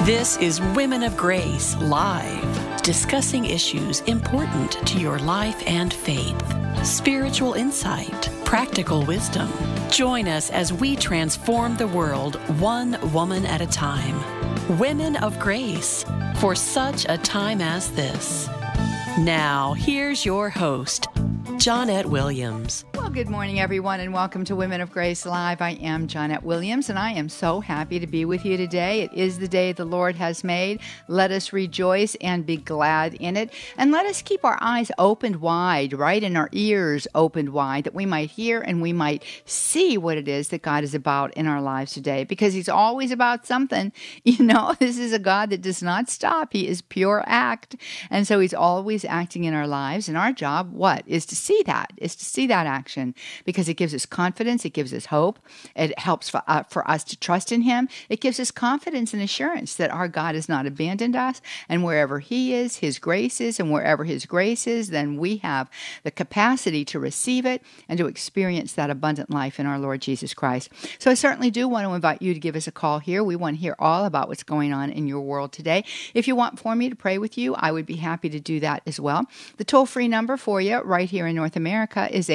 This is Women of Grace Live, discussing issues important to your life and faith. Spiritual insight, practical wisdom. Join us as we transform the world one woman at a time. Women of Grace, for such a time as this. Now, here's your host, Johnette Williams. Well, good morning, everyone, and welcome to Women of Grace Live. I am Johnette Williams, and I am so happy to be with you today. It is the day the Lord has made. Let us rejoice and be glad in it. And let us keep our eyes opened wide, right, and our ears opened wide, that we might hear and we might see what it is that God is about in our lives today, because He's always about something. You know, this is a God that does not stop. He is pure act. And so He's always acting in our lives. And our job, what? Is to see that action, because it gives us confidence, it gives us hope, it helps for us to trust in Him. It gives us confidence and assurance that our God has not abandoned us, and wherever He is, His grace is, and wherever His grace is, then we have the capacity to receive it and to experience that abundant life in our Lord Jesus Christ. So I certainly do want to invite you to give us a call here. We want to hear all about what's going on in your world today. If you want for me to pray with you, I would be happy to do that as well. The toll-free number for you right here in North America is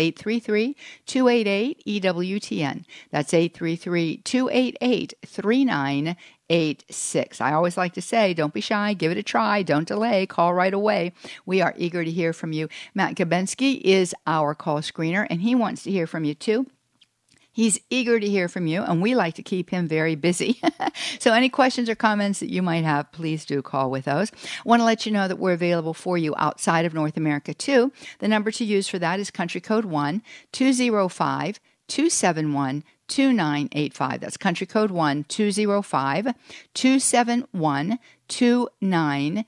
833-288-EWTN. That's 833-288-3986. I always like to say, don't be shy, give it a try, don't delay, call right away. We are eager to hear from you. Matt Gabensky is our call screener, and he wants to hear from you too. He's eager to hear from you, and we like to keep him very busy. So any questions or comments that you might have, please do call with those. I want to let you know that we're available for you outside of North America, too. The number to use for that is country code 1-205-271-2985. That's country code 1-205-271-2985.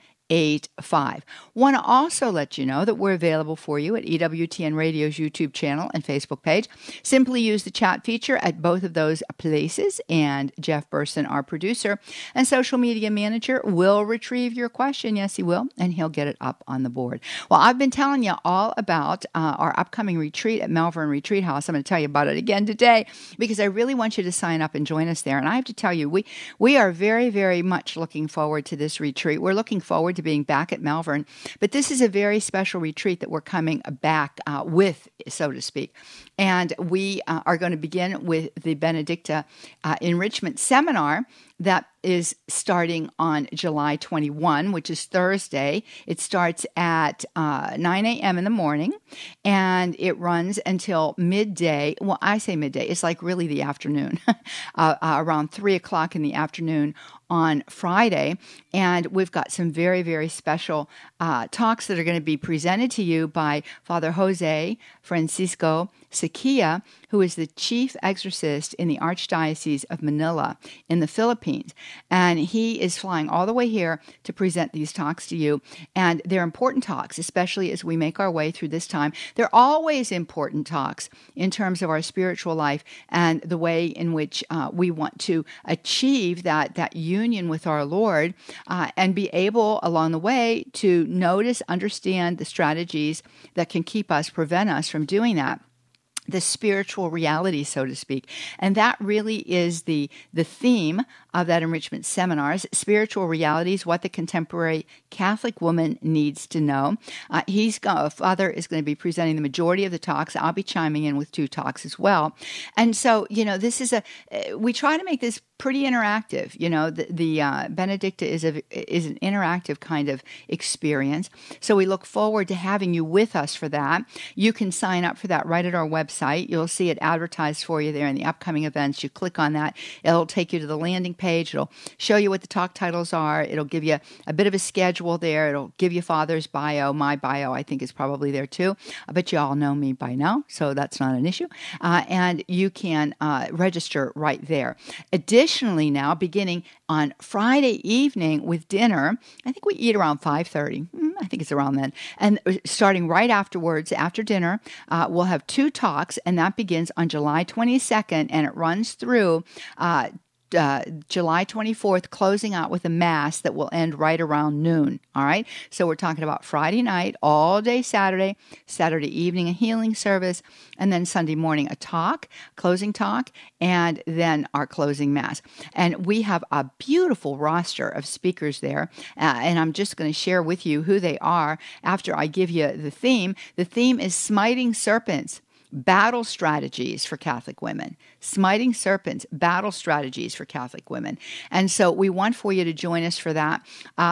Want to also let you know that we're available for you at EWTN Radio's YouTube channel and Facebook page. Simply use the chat feature at both of those places, and Jeff Burson, our producer and social media manager, will retrieve your question. Yes, he will, and he'll get it up on the board. Well, I've been telling you all about our upcoming retreat at Malvern Retreat House. I'm going to tell you about it again today, because I really want you to sign up and join us there. And I have to tell you, we are very, very much looking forward to this retreat. We're looking forward to being back at Malvern, but this is a very special retreat that we're coming back with, so to speak. And we are going to begin with the Benedicta Enrichment Seminar that is starting on July 21, which is Thursday. It starts at 9 a.m. in the morning, and it runs until midday. Well, I say midday. It's like really the afternoon, around 3 o'clock in the afternoon on Friday. And we've got some very, very special talks that are going to be presented to you by Father Jose Francisco Sequia, who is the chief exorcist in the Archdiocese of Manila in the Philippines. And he is flying all the way here to present these talks to you. And they're important talks, especially as we make our way through this time. They're always important talks in terms of our spiritual life and the way in which we want to achieve that union with our Lord, and be able along the way to notice, understand the strategies that can prevent us from doing that. The spiritual reality, so to speak. And that really is the theme of that enrichment seminars, spiritual realities, what the contemporary Catholic woman needs to know. Father is going to be presenting the majority of the talks. I'll be chiming in with 2 talks as well. And so, this is we try to make this pretty interactive. The Benedicta is an interactive kind of experience. So we look forward to having you with us for that. You can sign up for that right at our website. You'll see it advertised for you there in the upcoming events. You click on that. It'll take you to the landing page. It'll show you what the talk titles are. It'll give you a bit of a schedule there. It'll give you Father's bio. My bio, I think, is probably there too. I bet you all know me by now, so that's not an issue. And you can register right there. Additionally, now, beginning on Friday evening with dinner, I think we eat around 5:30. I think it's around then. And starting right afterwards, after dinner, we'll have 2 talks, and that begins on July 22nd, and it runs through July 24th, closing out with a Mass that will end right around noon. All right. So we're talking about Friday night, all day Saturday evening, a healing service, and then Sunday morning, a closing talk, and then our closing Mass. And we have a beautiful roster of speakers there. And I'm just going to share with you who they are after I give you the theme. The theme is Smiting Serpents. Battle strategies for Catholic women. Smiting serpents, battle strategies for Catholic women. And so we want for you to join us for that.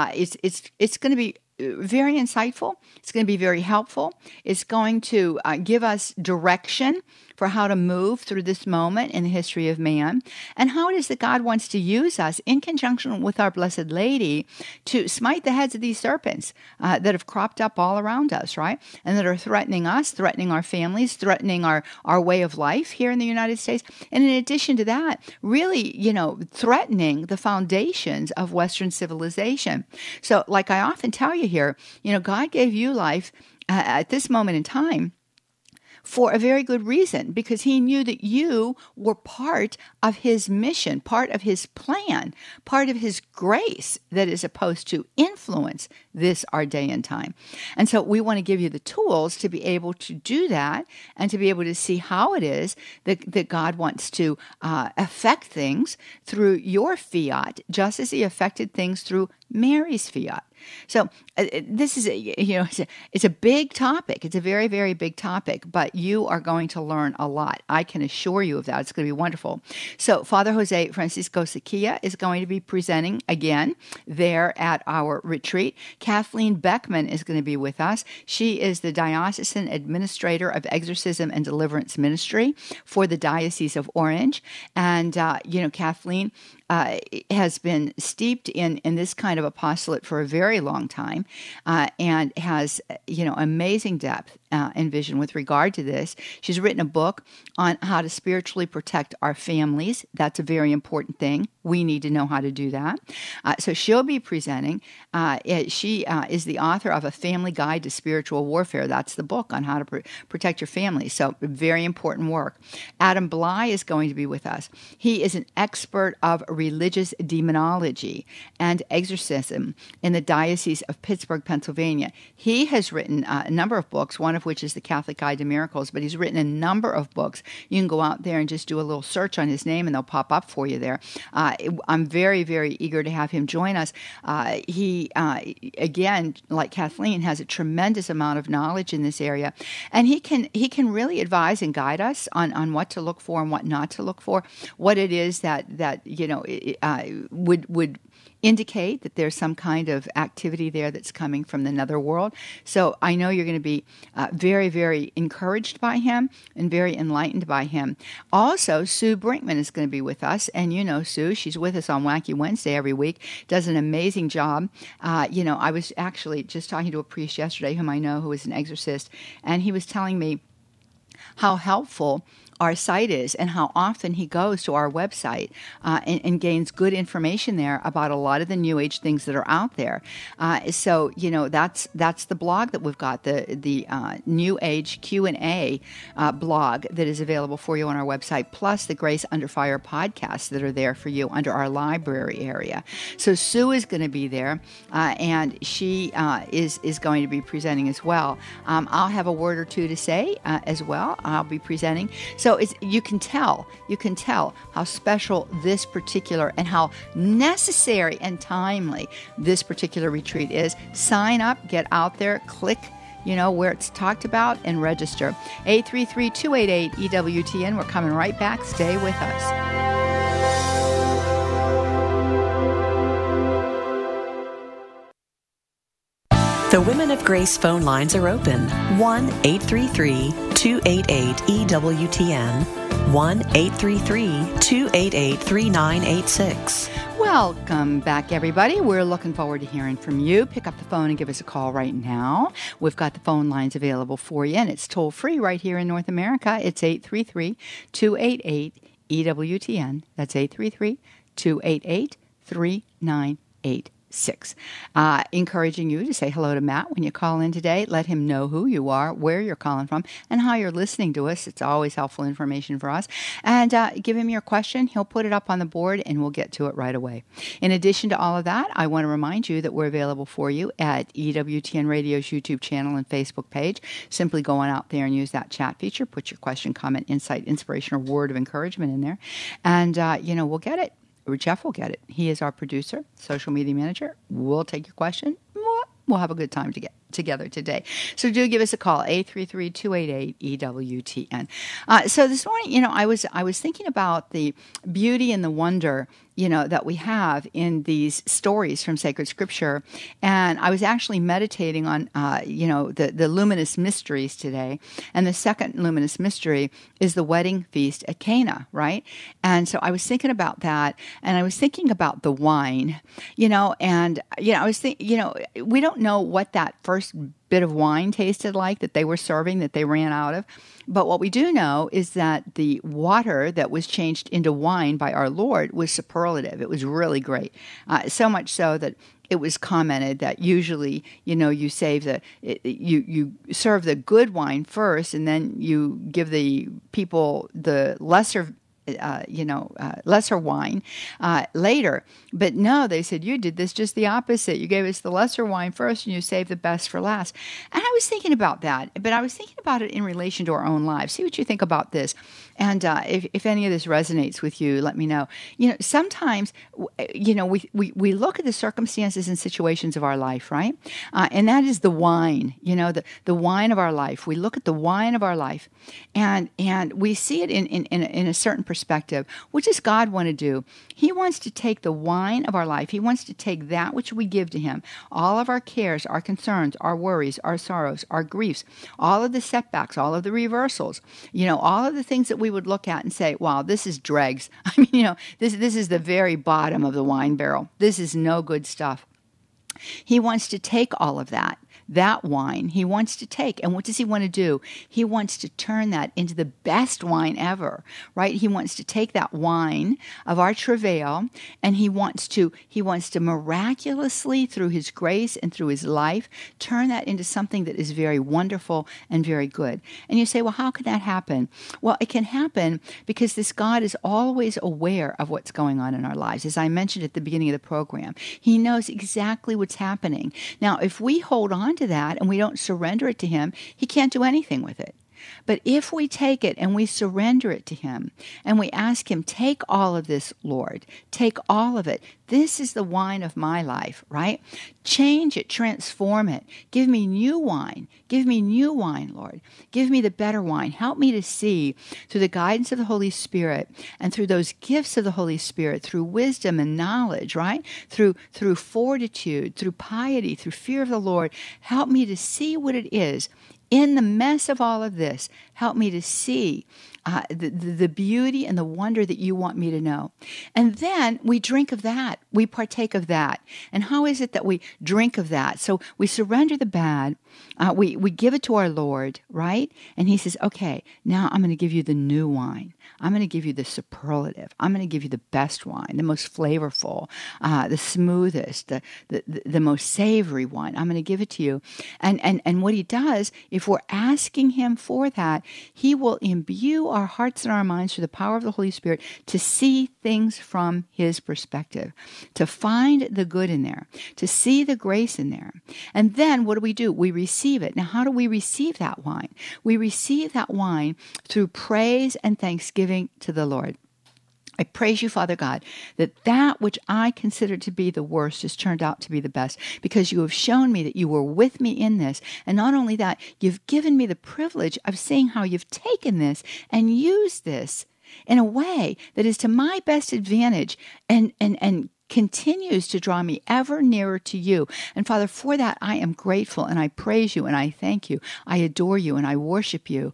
It's going to be very insightful. It's going to be very helpful. It's going to give us direction for how to move through this moment in the history of man, and how it is that God wants to use us in conjunction with our Blessed Lady to smite the heads of these serpents that have cropped up all around us, right? And that are threatening us, threatening our families, threatening our way of life here in the United States. And in addition to that, really, threatening the foundations of Western civilization. So like I often tell you here, God gave you life at this moment in time for a very good reason, because he knew that you were part of his mission, part of his plan, part of his grace that is supposed to influence this our day and time. And so we want to give you the tools to be able to do that and to be able to see how it is that God wants to affect things through your fiat, just as he affected things through Mary's fiat. So this is, it's a big topic. It's a very, very big topic, but you are going to learn a lot. I can assure you of that. It's going to be wonderful. So Father Jose Francisco Sequia is going to be presenting again there at our retreat. Kathleen Beckman is going to be with us. She is the Diocesan Administrator of Exorcism and Deliverance Ministry for the Diocese of Orange. And, Kathleen has been steeped in this kind of apostolate for a very long time, and has, amazing depth and vision with regard to this. She's written a book on how to spiritually protect our families. That's a very important thing. We need to know how to do that. So she'll be presenting. She is the author of A Family Guide to Spiritual Warfare. That's the book on how to protect your family. So very important work. Adam Bly is going to be with us. He is an expert of religious demonology and exorcism in the Diocese of Pittsburgh, Pennsylvania. He has written a number of books, one of which is The Catholic Guide to Miracles, but he's written a number of books. You can go out there and just do a little search on his name and they'll pop up for you there. I'm very, very eager to have him join us. He, again, like Kathleen, has a tremendous amount of knowledge in this area, and he can really advise and guide us on what to look for and what not to look for, what it is that would indicate that there's some kind of activity there that's coming from the netherworld. So I know you're going to be very, very encouraged by him and very enlightened by him. Also, Sue Brinkman is going to be with us. And Sue, she's with us on Wacky Wednesday every week, does an amazing job. I was actually just talking to a priest yesterday whom I know who is an exorcist, and he was telling me how helpful our site is and how often he goes to our website and gains good information there about a lot of the New Age things that are out there. So that's the blog that we've got, the New Age Q&A blog that is available for you on our website, plus the Grace Under Fire podcasts that are there for you under our library area. So Sue is going to be there, and she is going to be presenting as well. I'll have a word or two to say as well. I'll be presenting. So you can tell how special this particular and how necessary and timely this particular retreat is. Sign up, get out there, click where it's talked about, and register. 833-288-EWTN. We're coming right back. Stay with us. The Women of Grace phone lines are open. 1-833-288-EWTN. 1-833-288-3986. Welcome back, everybody. We're looking forward to hearing from you. Pick up the phone and give us a call right now. We've got the phone lines available for you, and it's toll-free right here in North America. It's 833-288-EWTN. That's 833-288-3986. Encouraging you to say hello to Matt when you call in today. Let him know who you are, where you're calling from, and how you're listening to us. It's always helpful information for us. And give him your question. He'll put it up on the board, and we'll get to it right away. In addition to all of that, I want to remind you that we're available for you at EWTN Radio's YouTube channel and Facebook page. Simply go on out there and use that chat feature. Put your question, comment, insight, inspiration, or word of encouragement in there. And, we'll get it. Jeff will get it. He is our producer, social media manager. We'll take your question. We'll have a good time together today. So do give us a call, 833-288-EWTN. So this morning, I was thinking about the beauty and the wonder, that we have in these stories from sacred scripture. And I was actually meditating on, the luminous mysteries today. And the second luminous mystery is the wedding feast at Cana, right? And so I was thinking about that, and I was thinking about the wine, I was thinking, we don't know what that first bit of wine tasted like that they were serving, that they ran out of. But what we do know is that the water that was changed into wine by our Lord was superlative. It was really great. So much so that it was commented that usually, you save you serve the good wine first, and then you give the people the lesser wine later. But no, they said, you did this just the opposite. You gave us the lesser wine first and you saved the best for last. And I was thinking about that, but I was thinking about it in relation to our own lives. See what you think about this. And if any of this resonates with you, let me know. Sometimes, we look at the circumstances and situations of our life, right? And that is the wine, the wine of our life. We look at the wine of our life, and we see it in a certain perspective. What does God want to do? He wants to take the wine of our life. He wants to take that which we give to him, all of our cares, our concerns, our worries, our sorrows, our griefs, all of the setbacks, all of the reversals, all of the things that we would look at and say, wow, this is dregs. I mean, this is the very bottom of the wine barrel. This is no good stuff. He wants to take all of that wine he wants to take. And what does he want to do? He wants to turn that into the best wine ever, right? He wants to take that wine of our travail, and he wants to miraculously, through his grace and through his life, turn that into something that is very wonderful and very good. And you say, well, how can that happen? Well, it can happen because this God is always aware of what's going on in our lives. As I mentioned at the beginning of the program, he knows exactly what's happening. Now, if we hold on to that and we don't surrender it to him, he can't do anything with it. But if we take it and we surrender it to him and we ask him, take all of this, Lord, take all of it. This is the wine of my life, right? Change it, transform it. Give me new wine. Give me new wine, Lord. Give me the better wine. Help me to see through the guidance of the Holy Spirit and through those gifts of the Holy Spirit, through wisdom and knowledge, right? Through fortitude, through piety, through fear of the Lord. Help me to see what it is. In the mess of all of this, help me to see the beauty and the wonder that you want me to know. And then we drink of that. We partake of that. And how is it that we drink of that? So we surrender the bad. We give it to our Lord, right? And he says, okay, now I'm going to give you the new wine. I'm going to give you the superlative. I'm going to give you the best wine, the most flavorful, the smoothest, the most savory wine. I'm going to give it to you. And what he does, if we're asking him for that, he will imbue our hearts and our minds through the power of the Holy Spirit to see things from his perspective, to find the good in there, to see the grace in there. And then what do? We receive it. Now, how do we receive that wine? We receive that wine through praise and thanksgiving to the Lord. I praise you, Father God, that which I consider to be the worst has turned out to be the best, because you have shown me that you were with me in this. And not only that, you've given me the privilege of seeing how you've taken this and used this in a way that is to my best advantage and continues to draw me ever nearer to you. And Father, for that, I am grateful, and I praise you, and I thank you. I adore you, and I worship you.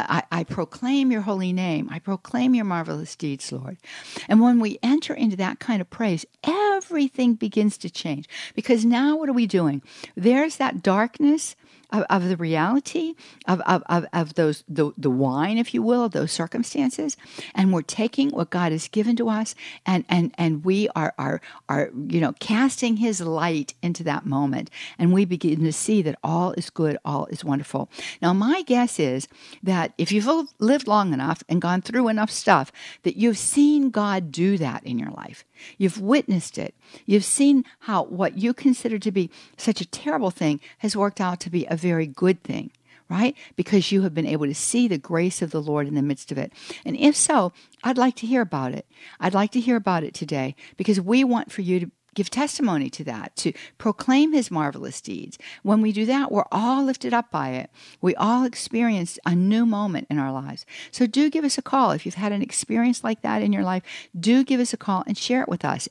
I proclaim your holy name. I proclaim your marvelous deeds, Lord. And when we enter into that kind of praise, everything begins to change, because now what are we doing? There's that darkness of the reality of those, the wine, if you will, of those circumstances. And we're taking what God has given to us, and we are casting his light into that moment. And we begin to see that all is good, all is wonderful. Now, my guess is that if you've lived long enough and gone through enough stuff, that you've seen God do that in your life. You've witnessed it. You've seen how what you consider to be such a terrible thing has worked out to be a very good thing, right? Because you have been able to see the grace of the Lord in the midst of it. And if so, I'd like to hear about it. I'd like to hear about it today, because we want for you to give testimony to that, to proclaim his marvelous deeds. When we do that, we're all lifted up by it. We all experience a new moment in our lives. So do give us a call. If you've had an experience like that in your life, do give us a call and share it with us.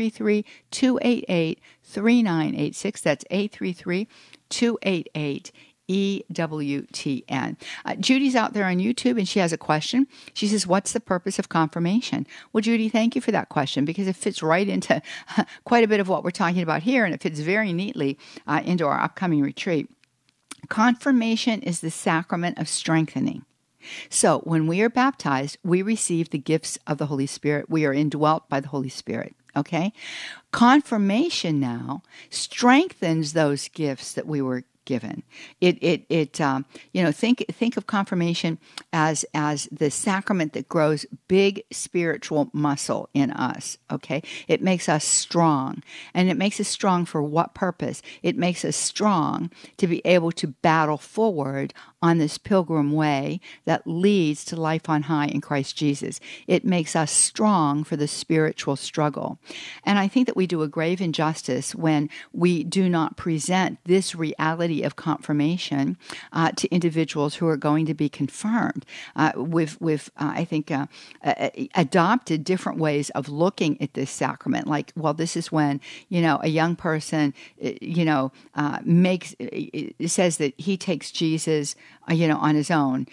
833-288-3986. That's 833-288-EWTN. Judy's out there on YouTube, and she has a question. She says, what's the purpose of confirmation? Well, Judy, thank you for that question, because it fits right into quite a bit of what we're talking about here, and it fits very neatly into our upcoming retreat. Confirmation is the sacrament of strengthening. So when we are baptized, we receive the gifts of the Holy Spirit. We are indwelt by the Holy Spirit. Okay? Confirmation now strengthens those gifts that we were given. Think of confirmation as the sacrament that grows big spiritual muscle in us. Okay, it makes us strong, and it makes us strong for what purpose? It makes us strong to be able to battle forward on this pilgrim way that leads to life on high in Christ Jesus. It makes us strong for the spiritual struggle. And I think that we do a grave injustice when we do not present this reality of confirmation to individuals who are going to be confirmed. We've adopted different ways of looking at this sacrament. Like, well, this is when, a young person, says that he takes Jesus, on his own.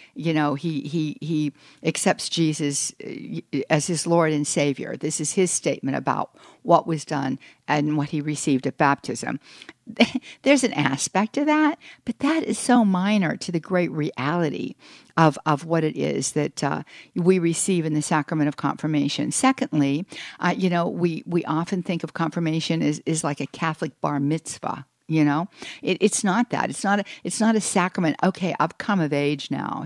He accepts Jesus as his Lord and Savior. This is his statement about what was done and what he received at baptism. There's an aspect of that, but that is so minor to the great reality of what it is that we receive in the sacrament of confirmation. Secondly, we often think of confirmation as like a Catholic bar mitzvah. It's not that. It's not a sacrament. Okay, I've come of age now.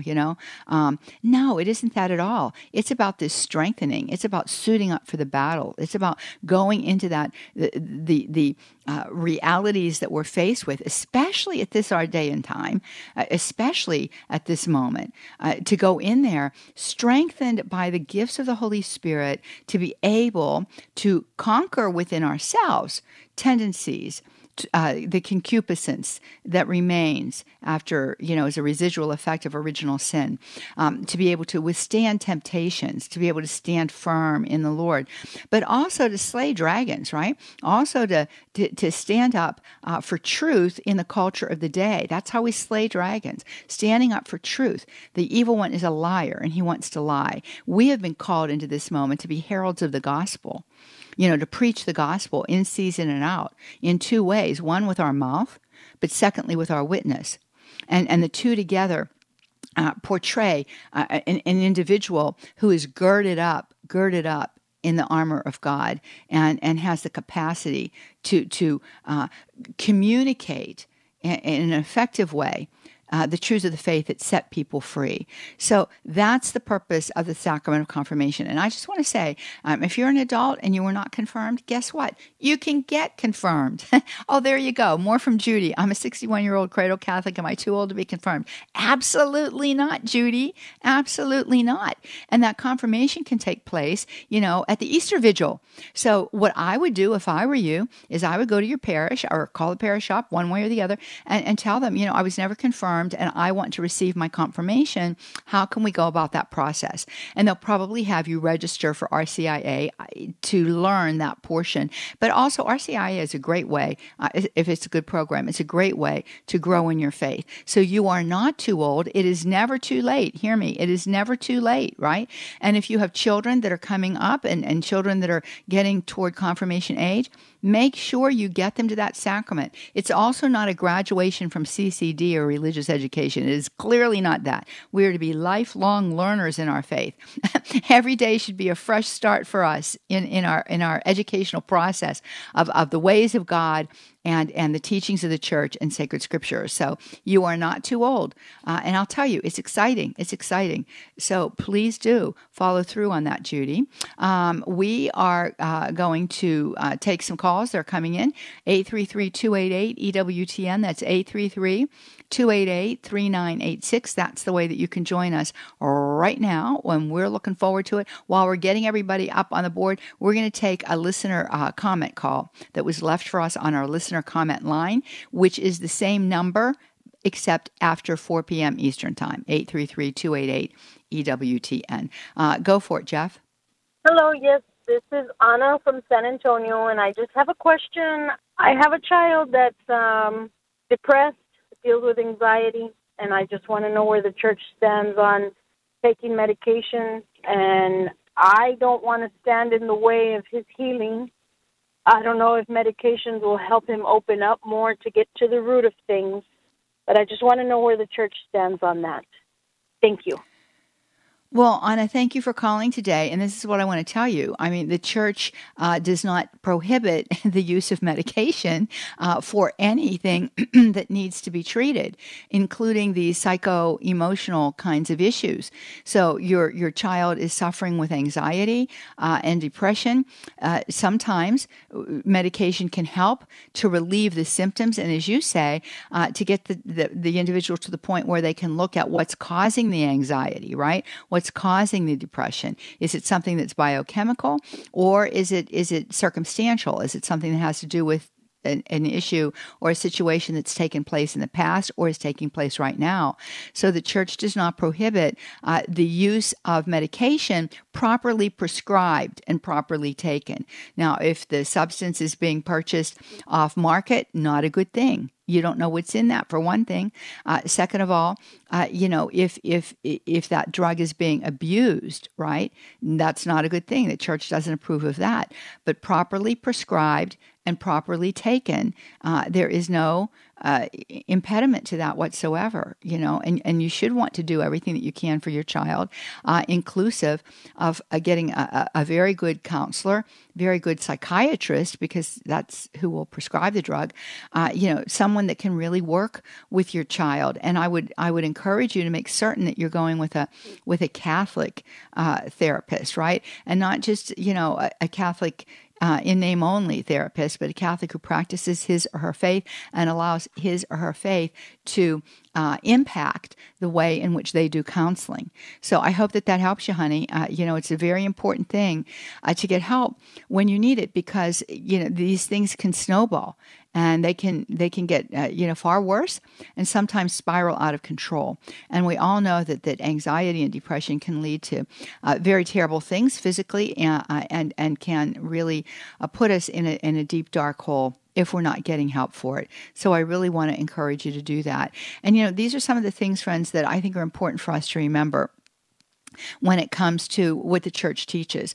No, it isn't that at all. It's about this strengthening. It's about suiting up for the battle. It's about going into that the realities that we're faced with, especially at this our day and time, especially at this moment, to go in there strengthened by the gifts of the Holy Spirit to be able to conquer within ourselves tendencies, the concupiscence that remains after, as a residual effect of original sin, to be able to withstand temptations, to be able to stand firm in the Lord, but also to slay dragons, right? Also to stand up for truth in the culture of the day. That's how we slay dragons, standing up for truth. The evil one is a liar, and he wants to lie. We have been called into this moment to be heralds of the gospel. To preach the gospel in season and out in two ways, one with our mouth, but secondly with our witness. And the two together portray an individual who is girded up in the armor of God and has the capacity to communicate in an effective way the truths of the faith that set people free. So that's the purpose of the sacrament of confirmation. And I just want to say, if you're an adult and you were not confirmed, guess what? You can get confirmed. Oh, there you go. More from Judy. I'm a 61-year-old cradle Catholic. Am I too old to be confirmed? Absolutely not, Judy. Absolutely not. And that confirmation can take place, at the Easter Vigil. So what I would do if I were you is I would go to your parish or call the parish up one way or the other and tell them, I was never confirmed. confirmed and I want to receive my confirmation, how can we go about that process? And they'll probably have you register for RCIA to learn that portion. But also RCIA is a great way, if it's a good program, it's a great way to grow in your faith. So you are not too old. It is never too late. Hear me. It is never too late, right? And if you have children that are coming up and children that are getting toward confirmation age, make sure you get them to that sacrament. It's also not a graduation from CCD or religious education. It is clearly not that. We are to be lifelong learners in our faith. Every day should be a fresh start for us in our educational process of the ways of God and the teachings of the church and sacred scripture. So you are not too old. And I'll tell you, it's exciting. It's exciting. So please do follow through on that, Judy. We are going to take some calls. They're coming in. 833-288-EWTN. That's 833-288-3986. That's the way that you can join us right now, when we're looking forward to it. While we're getting everybody up on the board, we're going to take a listener comment call that was left for us on our listener comment line, which is the same number except after 4 p.m. Eastern Time, 833-288-EWTN. Go for it, Jeff. Hello, yes, this is Anna from San Antonio, and I just have a question. I have a child that's depressed, deals with anxiety, and I just want to know where the church stands on taking medication, and I don't want to stand in the way of his healing. I don't know if medications will help him open up more to get to the root of things, but I just want to know where the church stands on that. Thank you. Well, Anna, thank you for calling today. And this is what I want to tell you. I mean, the church does not prohibit the use of medication for anything that needs to be treated, including the psycho-emotional kinds of issues. So your child is suffering with anxiety and depression. Sometimes medication can help to relieve the symptoms. And as you say, to get the individual to the point where they can look at what's causing the anxiety, right? What's causing the depression? Is it something that's biochemical, or is it circumstantial? Is it something that has to do with an issue or a situation that's taken place in the past or is taking place right now? So the church does not prohibit the use of medication properly prescribed and properly taken. Now, if the substance is being purchased off market, not a good thing. You don't know what's in that, for one thing. Second of all, if that drug is being abused, right, that's not a good thing. The church doesn't approve of that. But properly prescribed and properly taken, there is no impediment to that whatsoever, and you should want to do everything that you can for your child, inclusive of getting a very good counselor, very good psychiatrist, because that's who will prescribe the drug, someone that can really work with your child. And I would encourage you to make certain that you're going with a Catholic therapist, right? And not just, a Catholic in name only therapist, but a Catholic who practices his or her faith and allows his or her faith to impact the way in which they do counseling. So I hope that helps you, honey. It's a very important thing to get help when you need it, because these things can snowball and they can get far worse and sometimes spiral out of control. And we all know that anxiety and depression can lead to very terrible things physically and can really put us in a deep dark hole if we're not getting help for it. So I really want to encourage you to do that. And these are some of the things, friends, that I think are important for us to remember when it comes to what the church teaches.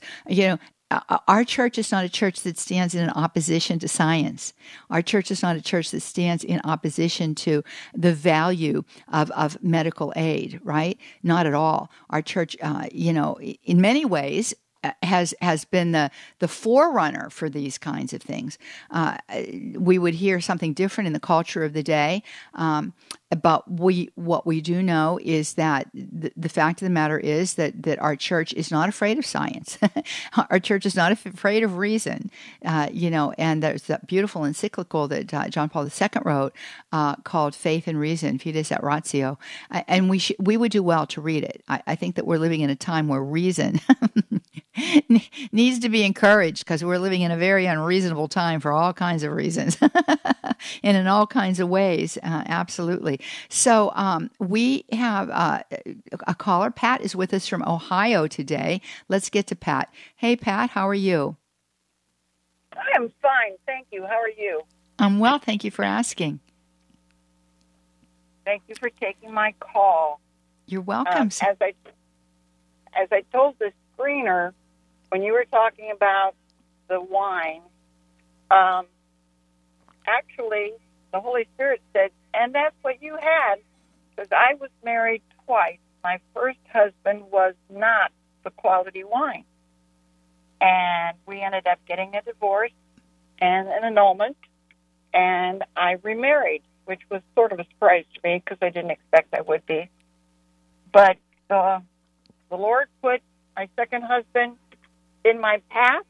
Our church is not a church that stands in opposition to science. Our church is not a church that stands in opposition to the value of medical aid, right? Not at all. Our church, in many ways, has been the forerunner for these kinds of things. We would hear something different in the culture of the day, but what we do know is that the fact of the matter is that our church is not afraid of science. Our church is not afraid of reason, and there's that beautiful encyclical that John Paul II wrote called Faith and Reason, Fides et Ratio, and we would do well to read it. I think that we're living in a time where reason needs to be encouraged because we're living in a very unreasonable time for all kinds of reasons and in all kinds of ways. Absolutely. So we have a caller. Pat is with us from Ohio today. Let's get to Pat. Hey, Pat, how are you? I am fine. Thank you. How are you? I'm well. Thank you for asking. Thank you for taking my call. You're welcome. As I told the screener, when you were talking about the wine, actually, the Holy Spirit said, and that's what you had, because I was married twice. My first husband was not the quality wine. And we ended up getting a divorce and an annulment, and I remarried, which was sort of a surprise to me because I didn't expect I would be. But the Lord put my second husband in my path,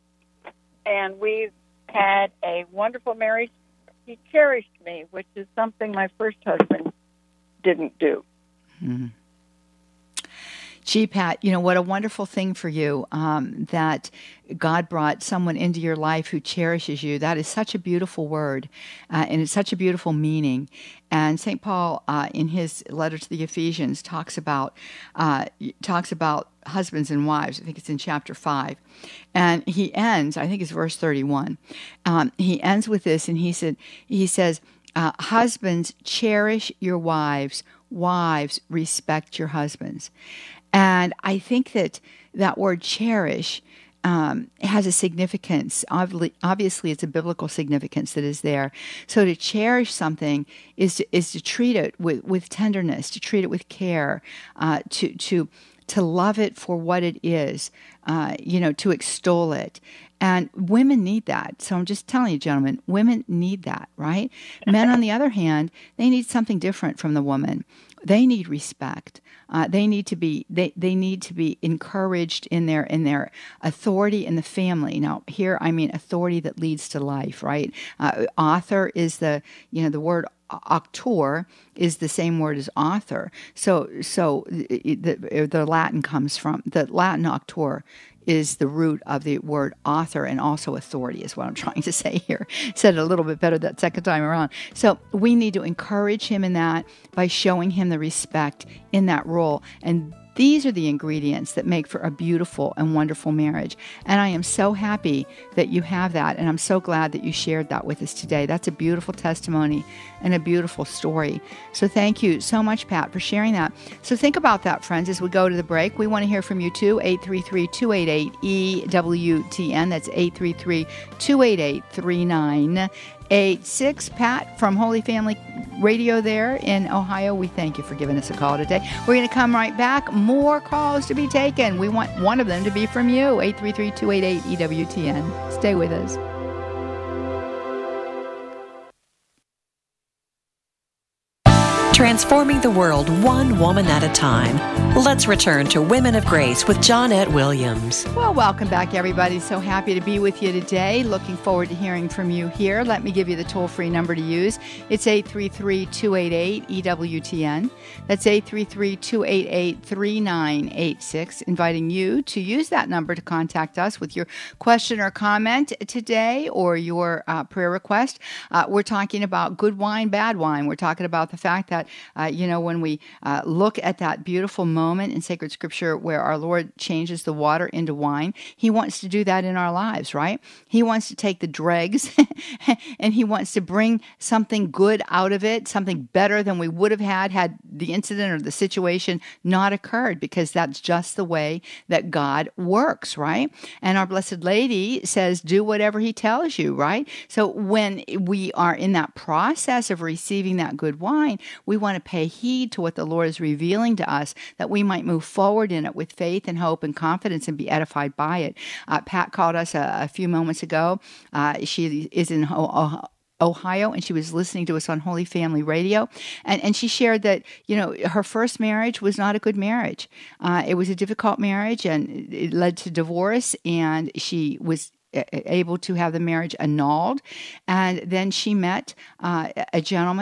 and we've had a wonderful marriage. He cherished me, which is something my first husband didn't do. Mm-hmm. Gee, Pat, what a wonderful thing for you that God brought someone into your life who cherishes you. That is such a beautiful word, and it's such a beautiful meaning. And St. Paul, in his letter to the Ephesians, talks about husbands and wives. I think it's in chapter 5. And he ends, I think it's verse 31. He ends with this, and he says, husbands, cherish your wives. Wives, respect your husbands. And I think that word cherish has a significance. Obviously, it's a biblical significance that is there. So to cherish something is to treat it with tenderness, to treat it with care, to love it for what it is, to extol it. And women need that. So I'm just telling you, gentlemen, women need that, right? Men, on the other hand, they need something different from the woman. They need respect. They need to be encouraged in their authority in the family. Now, here I mean authority that leads to life, right? Author is the word auctor is the same word as author. So the Latin comes from the Latin auctor is the root of the word author, and also authority is what I'm trying to say here. Said it a little bit better that second time around. So we need to encourage him in that by showing him the respect in that role. And these are the ingredients that make for a beautiful and wonderful marriage. And I am so happy that you have that. And I'm so glad that you shared that with us today. That's a beautiful testimony and a beautiful story. So thank you so much, Pat, for sharing that. So think about that, friends, as we go to the break. We want to hear from you too. 833-288-EWTN. That's 833-288-3986. Pat from Holy Family Radio there in Ohio, we thank you for giving us a call today. We're going to come right back. More calls to be taken. We want one of them to be from you. 833-288-EWTN. Stay with us. Transforming the world one woman at a time. Let's return to Women of Grace with Johnnette Williams. Well, welcome back, everybody. So happy to be with you today. Looking forward to hearing from you here. Let me give you the toll-free number to use. It's 833-288-EWTN. That's 833-288-3986. Inviting you to use that number to contact us with your question or comment today, or your prayer request. We're talking about good wine, bad wine. We're talking about the fact that when we look at that beautiful moment in sacred scripture where our Lord changes the water into wine, he wants to do that in our lives, right? He wants to take the dregs and he wants to bring something good out of it, something better than we would have had the incident or the situation not occurred, because that's just the way that God works, right? And our Blessed Lady says, do whatever he tells you, right? So when we are in that process of receiving that good wine, we want to pay heed to what the Lord is revealing to us, that we might move forward in it with faith and hope and confidence and be edified by it. Pat called us a few moments ago. She is in Ohio, and she was listening to us on Holy Family Radio. And she shared that, her first marriage was not a good marriage. It was a difficult marriage, and it led to divorce, and she was able to have the marriage annulled. And then she met a gentleman,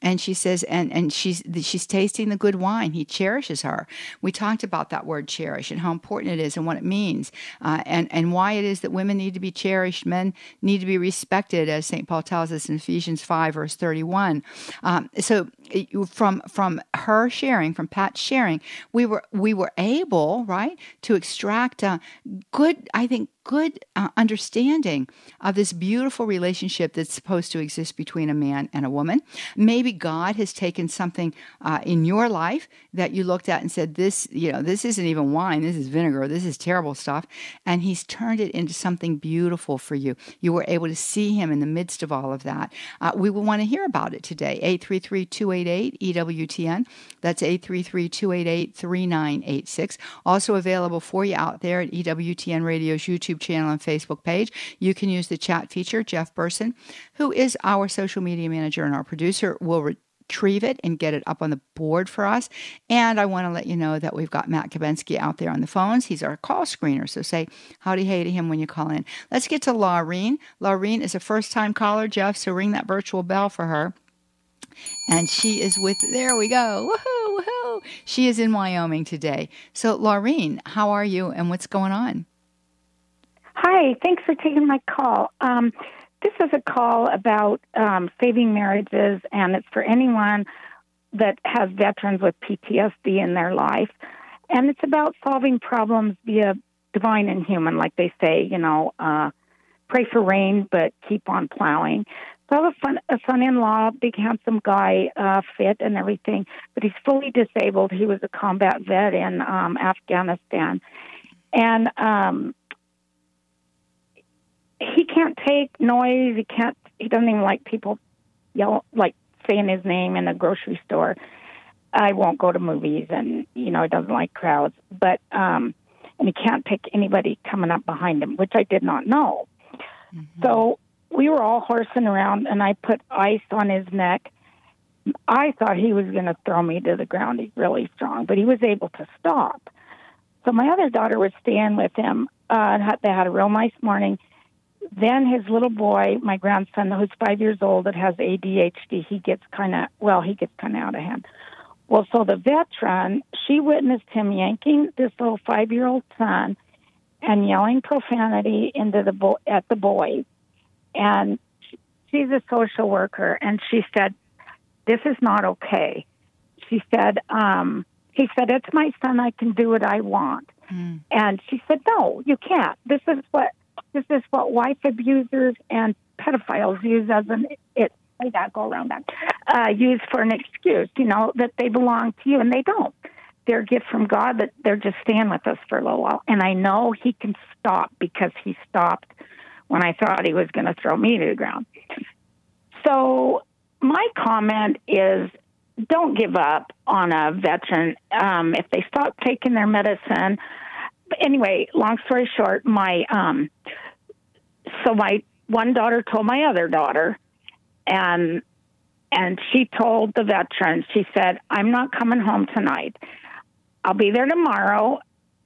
And she says, and she's tasting the good wine. He cherishes her. We talked about that word cherish and how important it is and what it means, and why it is that women need to be cherished, men need to be respected, as St. Paul tells us in Ephesians 5, verse 31. So from her sharing, from Pat's sharing, we were able, right, to extract good understanding of this beautiful relationship that's supposed to exist between a man and a woman. Maybe God has taken something in your life that you looked at and said, this isn't even wine, this is vinegar, this is terrible stuff, and he's turned it into something beautiful for you. You were able to see him in the midst of all of that. We will want to hear about it today. 833-288-EWTN. That's 833-288-3986. Also available for you out there at EWTN Radio's YouTube channel and Facebook page. You can use the chat feature. Jeff Burson, who is our social media manager and our producer, will retrieve it and get it up on the board for us. And I want to let you know that we've got Matt Kabensky out there on the phones. He's our call screener, so say howdy hey to him when you call in. Let's get to Laureen. Laureen is a first-time caller, Jeff, so ring that virtual bell for her. And she is there we go. Woohoo, woohoo. She is in Wyoming today. So, Laureen, how are you and what's going on? Hi, thanks for taking my call. This is a call about saving marriages, and it's for anyone that has veterans with PTSD in their life. And it's about solving problems via divine and human, like they say, pray for rain, but keep on plowing. So I have a son-in-law, big, handsome guy, fit and everything, but he's fully disabled. He was a combat vet in Afghanistan. And he can't take noise. He doesn't even like people saying his name in a grocery store. I won't go to movies, and, he doesn't like crowds. But, and he can't take anybody coming up behind him, which I did not know. Mm-hmm. So we were all horsing around, and I put ice on his neck. I thought he was going to throw me to the ground. He's really strong, but he was able to stop. So my other daughter was staying with him. They had a real nice morning. Then his little boy, my grandson, who's 5 years old, that has ADHD, he gets kind of out of hand. Well, so the veteran, she witnessed him yanking this little 5-year-old son and yelling profanity at the boys. And she's a social worker, and she said, "This is not okay." She said, he said, "It's my son. I can do what I want." Mm. And she said, "No, you can't. This is what wife abusers and pedophiles use as use for an excuse, that they belong to you, and they don't. They're a gift from God, that they're just staying with us for a little while. And I know he can stop because he stopped when I thought he was going to throw me to the ground." So my comment is, don't give up on a veteran if they stop taking their medicine. But anyway, long story short, my one daughter told my other daughter, and she told the veteran, she said, "I'm not coming home tonight. I'll be there tomorrow."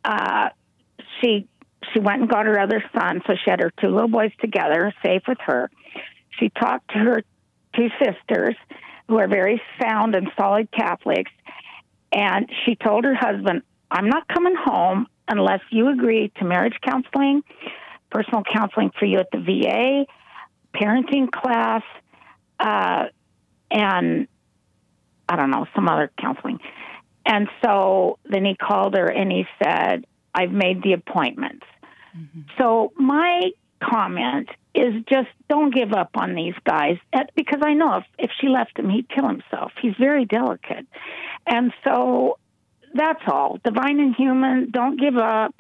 She went and got her other son, so she had her two little boys together, safe with her. She talked to her two sisters, who are very sound and solid Catholics, and she told her husband, "I'm not coming home unless you agree to marriage counseling, personal counseling for you at the VA, parenting class, and I don't know, some other counseling." And so then he called her and he said, "I've made the appointments." Mm-hmm. So my comment is just don't give up on these guys, because I know if she left him, he'd kill himself. He's very delicate. And so that's all. Divine and human, don't give up.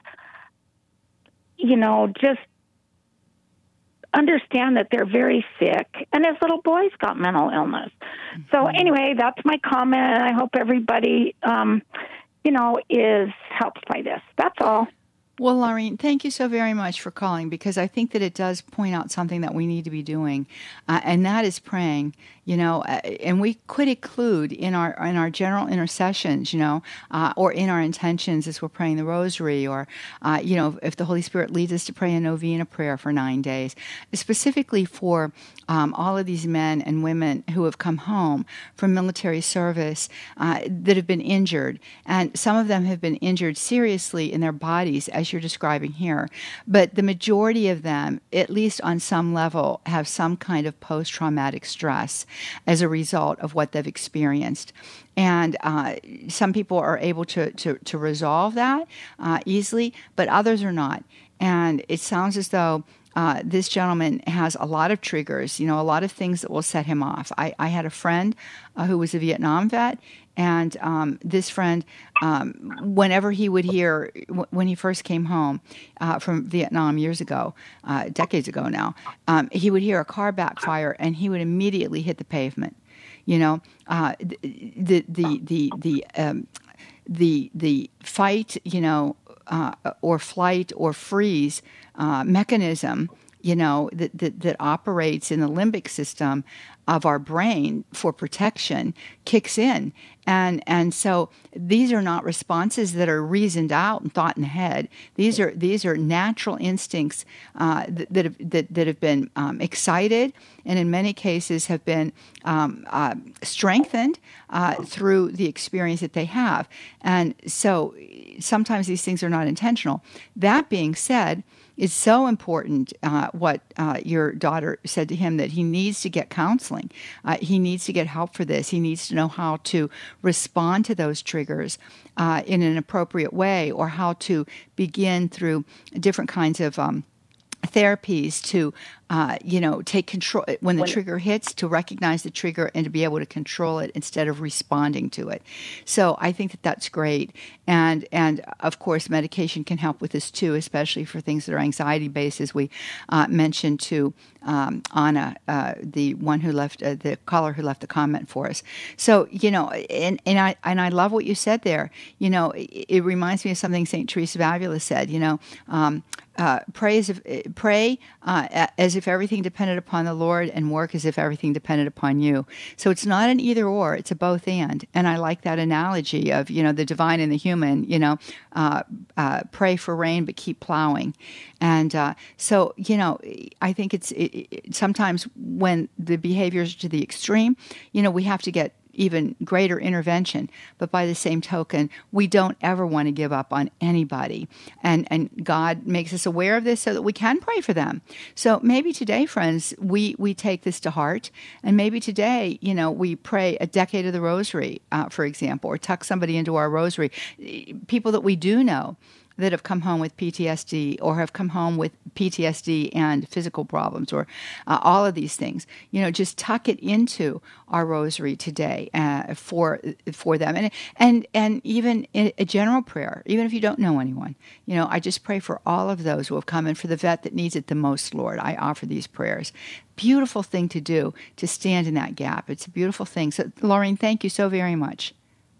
Just understand that they're very sick. And his little boy's got mental illness. Mm-hmm. So anyway, that's my comment. And I hope everybody, is helped by this. That's all. Well, Laureen, thank you so very much for calling, because I think that it does point out something that we need to be doing, and that is praying. And we could include in our general intercessions, or in our intentions as we're praying the Rosary, or if the Holy Spirit leads us to pray a novena prayer for 9 days, specifically for all of these men and women who have come home from military service that have been injured, and some of them have been injured seriously in their bodies, as you're describing here. But the majority of them, at least on some level, have some kind of post-traumatic stress as a result of what they've experienced. And some people are able to resolve that easily, but others are not. And it sounds as though this gentleman has a lot of triggers, a lot of things that will set him off. I had a friend who was a Vietnam vet, and this friend, whenever he would hear, when he first came home from Vietnam years ago, decades ago now, he would hear a car backfire, and he would immediately hit the pavement. The fight, or flight or freeze mechanism, that operates in the limbic system of our brain for protection kicks in. And so these are not responses that are reasoned out and thought in the head. These are natural instincts that have been excited, and in many cases have been strengthened through the experience that they have. And so sometimes these things are not intentional. That being said, it's so important what your daughter said to him, that he needs to get counseling. He needs to get help for this. He needs to know how to respond to those triggers in an appropriate way, or how to begin through different kinds of therapies to, take control when the trigger hits, to recognize the trigger and to be able to control it instead of responding to it. So I think that that's great. And of course, medication can help with this too, especially for things that are anxiety-based, as we mentioned to Anna, the one who left, the caller who left the comment for us. So, and I love what you said there. It reminds me of something St. Teresa of Avila said, pray as if everything depended upon the Lord, and work as if everything depended upon you. So it's not an either or, it's a both and. And I like that analogy of, the divine and the human, pray for rain, but keep plowing. And so, I think it's sometimes when the behaviors are to the extreme, we have to get even greater intervention. But by the same token, we don't ever want to give up on anybody. And God makes us aware of this so that we can pray for them. So maybe today, friends, we take this to heart. And maybe today, we pray a decade of the Rosary, for example, or tuck somebody into our Rosary. People that we do know that have come home with PTSD, or have come home with PTSD and physical problems, or all of these things. Just tuck it into our Rosary today for them, and even in a general prayer, even if you don't know anyone. I just pray for all of those who have come, and for the vet that needs it the most, Lord, I offer these prayers. Beautiful thing to do, to stand in that gap. It's a beautiful thing. So, Laureen, thank you so very much.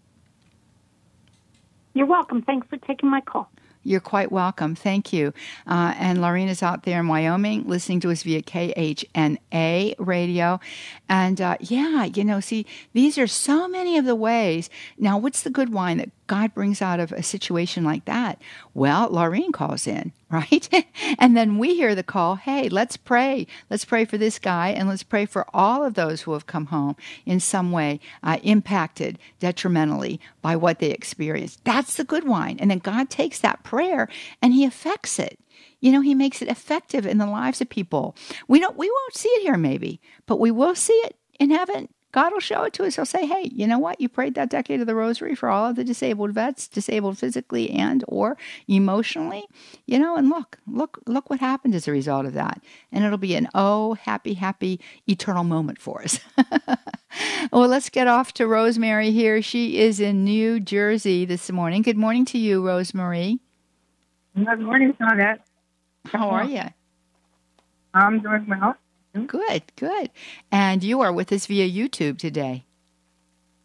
You're welcome. Thanks for taking my call. You're quite welcome. Thank you. And Laureen is out there in Wyoming listening to us via KHNA radio. And see, these are so many of the ways. Now, what's the good wine that God brings out of a situation like that? Well, Laureen calls in, right? And then we hear the call, hey, let's pray. Let's pray for this guy, and let's pray for all of those who have come home in some way impacted detrimentally by what they experienced. That's the good wine. And then God takes that prayer and he affects it. He makes it effective in the lives of people. We won't see it here maybe, but we will see it in heaven. God will show it to us. He'll say, hey, you know what? You prayed that decade of the Rosary for all of the disabled vets, disabled physically and or emotionally, and look what happened as a result of that. And it'll be an happy, happy, eternal moment for us. Well, let's get off to Rosemary here. She is in New Jersey this morning. Good morning to you, Rosemary. Good morning, Claudette. How are you? I'm doing well. Good. And you are with us via YouTube today.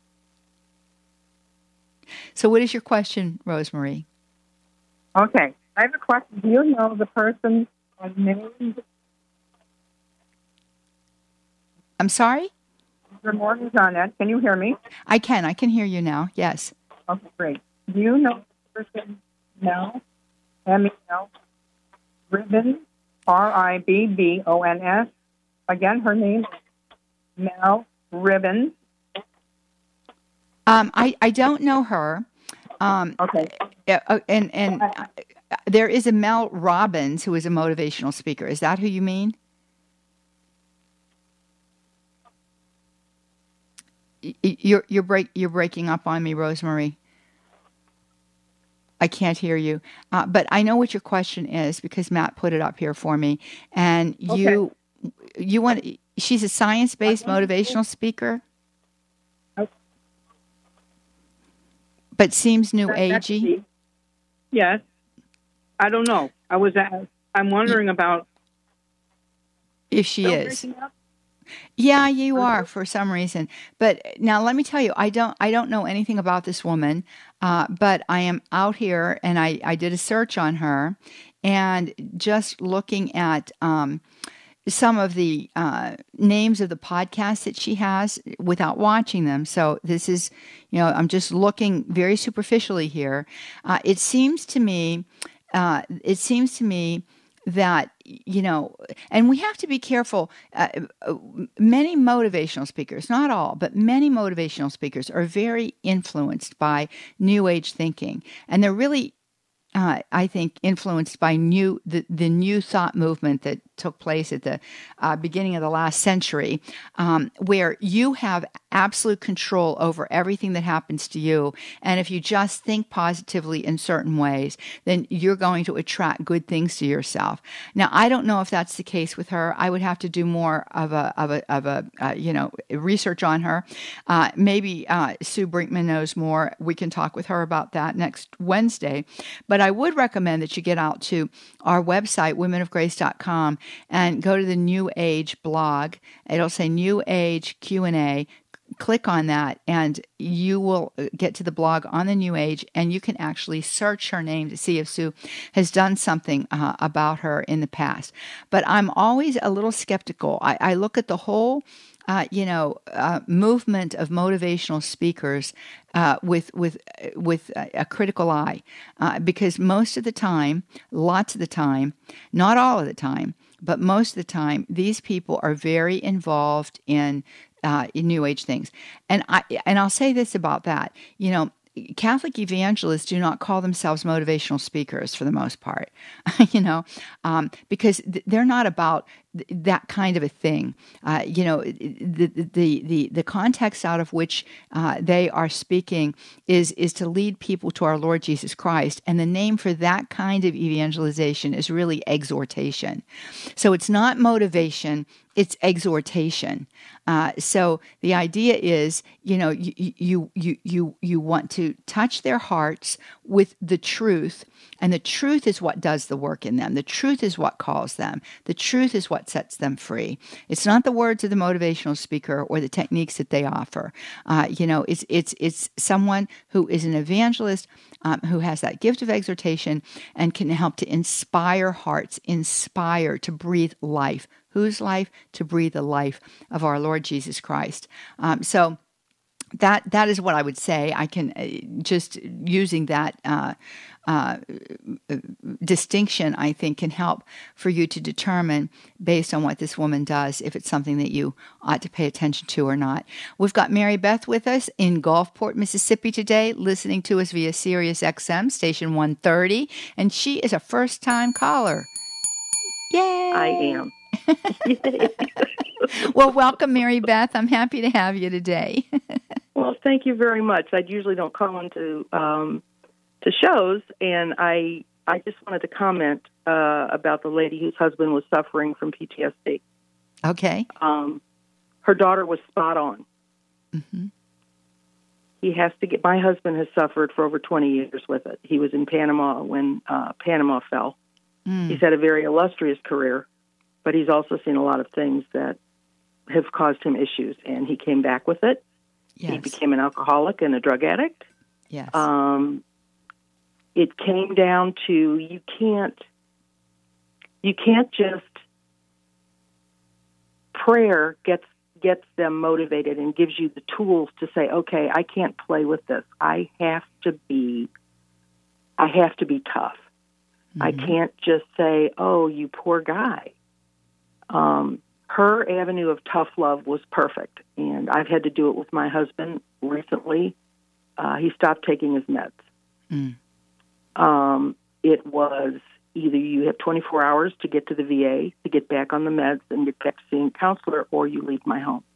So what is your question, Rosemary? Okay. I have a question. Do you know the person named? I'm sorry? Good morning, Jeanette. Can you hear me? I can hear you now. Yes. Okay, great. Do you know the person Mel, M-E-L, Ribbons, Ribbons? Again, her name is Mel Ribbons. I don't know her. Okay. And there is a Mel Robbins who is a motivational speaker. Is that who you mean? You're breaking up on me, Rosemary. I can't hear you, but I know what your question is because Matt put it up here for me. And you want? She's a science-based motivational speaker, but seems new agey. Yes, I don't know. I'm wondering about if she is. Yeah, you are for some reason. But now let me tell you, I don't know anything about this woman, but I am out here and I did a search on her and just looking at some of the names of the podcasts that she has without watching them. So this is, I'm just looking very superficially here. It seems to me that, and we have to be careful. Many motivational speakers, not all, but many motivational speakers are very influenced by New Age thinking. And they're really, I think, influenced by the new thought movement that took place at the beginning of the last century, where you have absolute control over everything that happens to you. And if you just think positively in certain ways, then you're going to attract good things to yourself. Now, I don't know if that's the case with her. I would have to do more of a research on her. Maybe Sue Brinkman knows more. We can talk with her about that next Wednesday. But I would recommend that you get out to our website, womenofgrace.com, and go to the New Age blog. It'll say New Age Q&A. Click on that, and you will get to the blog on the New Age, and you can actually search her name to see if Sue has done something about her in the past. But I'm always a little skeptical. I look at the whole movement of motivational speakers with a critical eye, because most of the time, lots of the time, not all of the time, but most of the time, these people are very involved in New Age things. And I'll say this about that, Catholic evangelists do not call themselves motivational speakers for the most part, because they're not about that kind of a thing. The context out of which they are speaking is to lead people to our Lord Jesus Christ, and the name for that kind of evangelization is really exhortation. So it's not motivation; it's exhortation. So the idea is, you want to touch their hearts with the truth, and the truth is what does the work in them. The truth is what calls them. The truth is what sets them free. It's not the words of the motivational speaker or the techniques that they offer. It's someone who is an evangelist, who has that gift of exhortation and can help to inspire hearts, inspire to breathe life. Whose life? To breathe the life of our Lord Jesus Christ. So that is what I would say. I can just using that distinction, I think, can help for you to determine, based on what this woman does, if it's something that you ought to pay attention to or not. We've got Mary Beth with us in Gulfport, Mississippi today, listening to us via Sirius XM, station 130, and she is a first-time caller. Yay! I am. Well, welcome, Mary Beth. I'm happy to have you today. Well, thank you very much. I usually don't call into to shows, and I just wanted to comment about the lady whose husband was suffering from PTSD. Okay. Her daughter was spot on. Mm-hmm. My husband has suffered for over 20 years with it. He was in Panama when Panama fell. Mm. He's had a very illustrious career, but he's also seen a lot of things that have caused him issues, and he came back with it. Yes. He became an alcoholic and a drug addict. Yes. it came down to you can't just, prayer gets them motivated and gives you the tools to say, okay, I can't play with this. I have to be tough. Mm-hmm. I can't just say, oh, you poor guy. Her avenue of tough love was perfect, and I've had to do it with my husband recently. He stopped taking his meds. It was either you have 24 hours to get to the VA, to get back on the meds and get back to seeing a counselor, or you leave my home.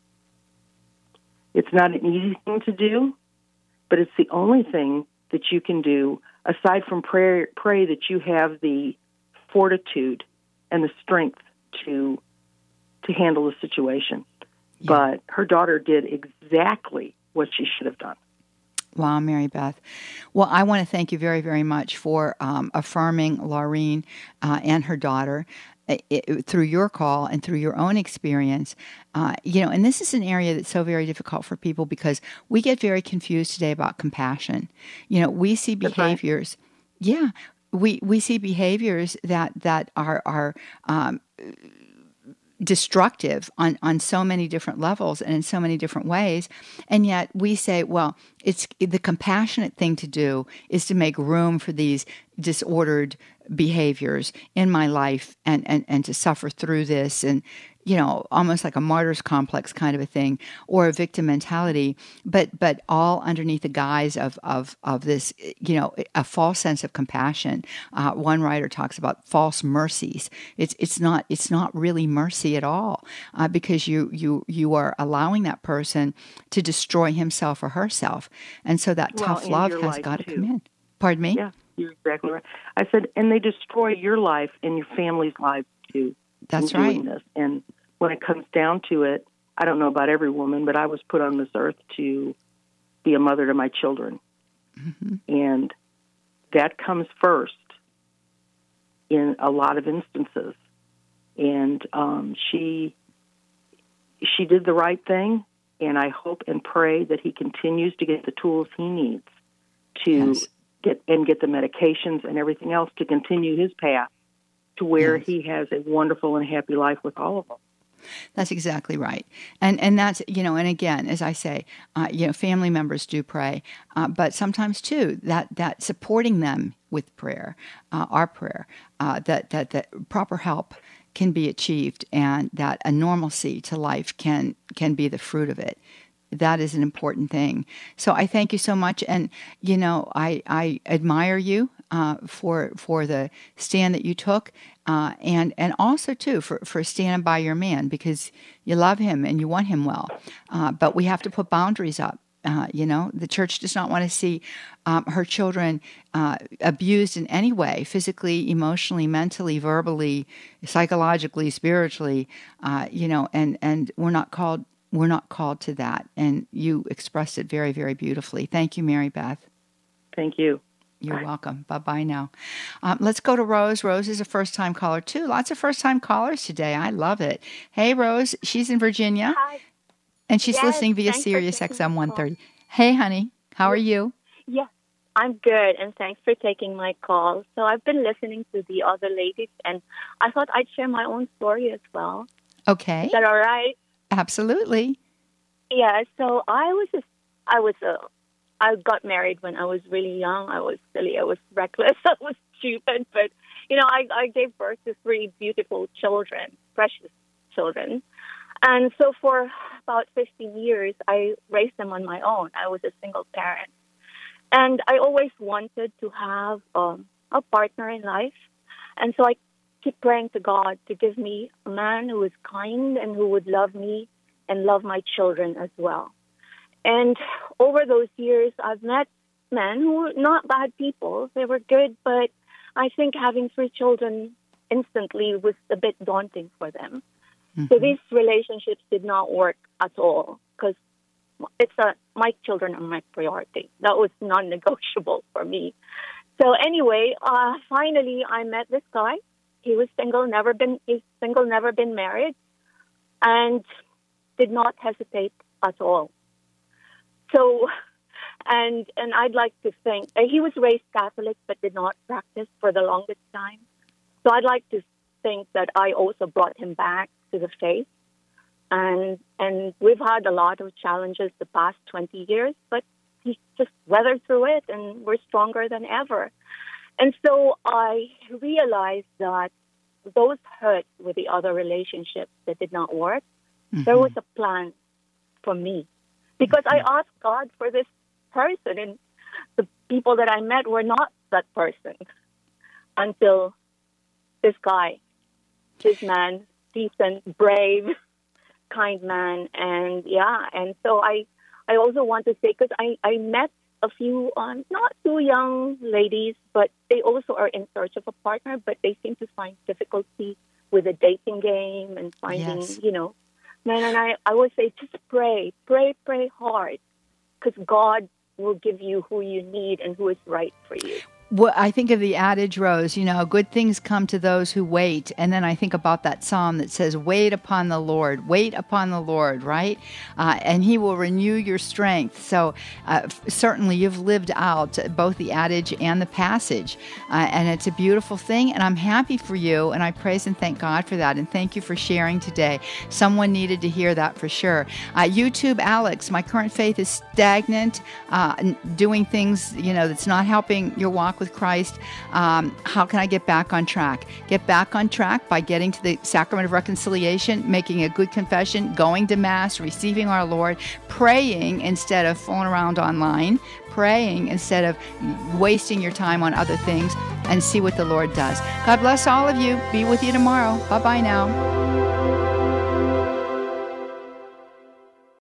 It's not an easy thing to do, but it's the only thing that you can do, aside from pray that you have the fortitude and the strength to handle the situation. Yeah. But her daughter did exactly what she should have done. Wow, Mary Beth. Well, I want to thank you very, very much for affirming Laureen and her daughter through your call and through your own experience. And this is an area that's so very difficult for people because we get very confused today about compassion. We see behaviors. Right. Yeah, we see behaviors that are destructive on so many different levels and in so many different ways. And yet we say, well, it's the compassionate thing to do is to make room for these disordered behaviors in my life and to suffer through this, and almost like a martyr's complex kind of a thing, or a victim mentality, but all underneath the guise of this, a false sense of compassion. One writer talks about false mercies. It's not really mercy at all, because you are allowing that person to destroy himself or herself, and so that tough love has got to come in. Pardon me? Yeah, you're exactly right. I said, and they destroy your life and your family's life too. That's right. This. And when it comes down to it, I don't know about every woman, but I was put on this earth to be a mother to my children. Mm-hmm. And that comes first in a lot of instances. And she did the right thing, and I hope and pray that he continues to get the tools he needs to get the medications and everything else to continue his path to where he has a wonderful and happy life with all of them. That's exactly right. And that's, and again, as I say, family members do pray, but sometimes too, that supporting them with prayer, our prayer, that proper help can be achieved, and that a normalcy to life can be the fruit of it. That is an important thing. So I thank you so much. And, I admire you for the stand that you took, and also, too, for standing by your man, because you love him and you want him well. But we have to put boundaries up. The church does not want to see her children abused in any way, physically, emotionally, mentally, verbally, psychologically, spiritually, and we're not called to that. And you expressed it very, very beautifully. Thank you, Mary Beth. Thank you. You're welcome. Bye-bye now. Let's go to Rose. Rose is a first-time caller, too. Lots of first-time callers today. I love it. Hey, Rose. She's in Virginia. Hi. And she's listening via Sirius XM 130. Hey, honey. How are you? Yeah, I'm good, and thanks for taking my call. So I've been listening to the other ladies, and I thought I'd share my own story as well. Okay. Is that all right? Absolutely. Yeah, so I got married when I was really young. I was silly. I was reckless. I was stupid. But, I gave birth to 3 beautiful children, precious children. And so for about 15 years, I raised them on my own. I was a single parent. And I always wanted to have a partner in life. And so I keep praying to God to give me a man who is kind and who would love me and love my children as well. And over those years, I've met men who were not bad people. They were good, but I think having 3 children instantly was a bit daunting for them. Mm-hmm. So these relationships did not work at all because my children are my priority. That was non-negotiable for me. So anyway, finally I met this guy. He was single, never been married, and did not hesitate at all. So And I'd like to think he was raised Catholic but did not practice for the longest time. So I'd like to think that I also brought him back to the faith. And we've had a lot of challenges the past 20 years, but he's just weathered through it, and we're stronger than ever. And so I realized that those hurts with the other relationships that did not work, there was a plan for me. Because I asked God for this person, and the people that I met were not that person until this guy, this man, decent, brave, kind man. And so I also want to say, because I met a few not too young ladies, but they also are in search of a partner, but they seem to find difficulty with the dating game and finding, men. And I always say, just pray hard, because God will give you who you need and who is right for you. Well, I think of the adage, Rose, good things come to those who wait. And then I think about that psalm that says, wait upon the Lord, right? And he will renew your strength. So certainly you've lived out both the adage and the passage. And it's a beautiful thing. And I'm happy for you. And I praise and thank God for that. And thank you for sharing today. Someone needed to hear that for sure. YouTube, Alex, my current faith is stagnant, doing things, that's not helping your walk with Christ. How can I get back on track? Get back on track by getting to the sacrament of reconciliation, making a good confession, going to Mass, receiving our Lord, praying instead of fooling around online, praying instead of wasting your time on other things, and see what the Lord does. God bless all of you. Be with you tomorrow. Bye-bye now.